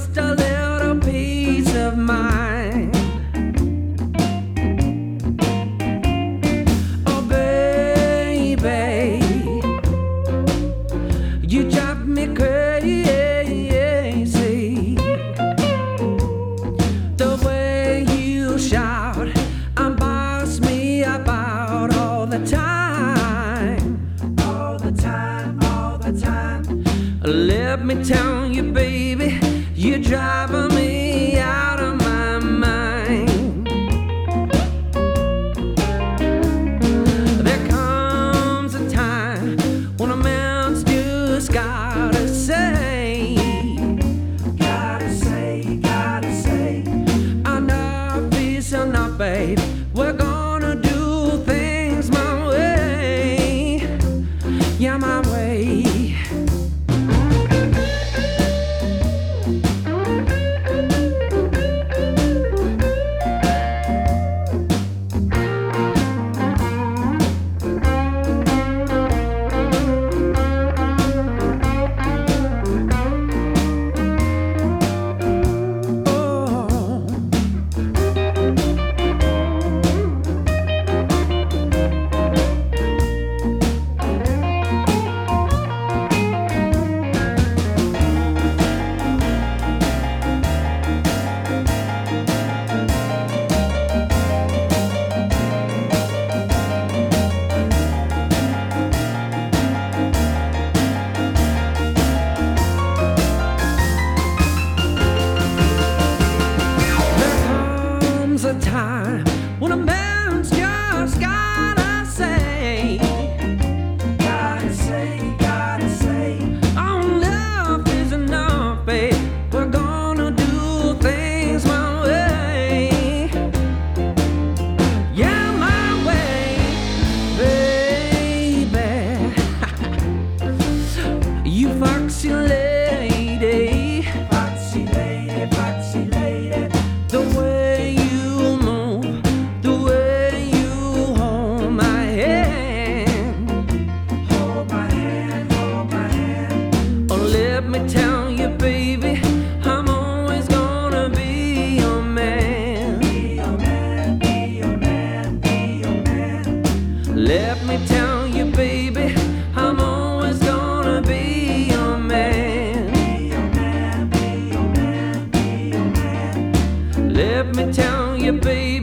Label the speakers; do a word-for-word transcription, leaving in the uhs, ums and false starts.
Speaker 1: just a little peace of mind. Oh baby, you drive me crazy. The way you shout and boss me about all the time, all the time, all the time. Let me tell you, baby, you're driving me out of my mind. There comes a time when a man's just gotta say, gotta say, gotta say, enough is enough, babe. We're gonna do things my way, yeah, my way. A time when a man's just gotta say, gotta say, gotta say, oh, love is enough, babe. We're gonna do things my way, yeah, my way, baby. You foxy lady, foxy lady, foxy lady, the way let me tell you, baby, I'm always gonna be your man. Be your man, be your man, be your man. Let me tell you, baby, I'm always gonna be your man. Be your man, be your man, be your man. Let me tell you, baby.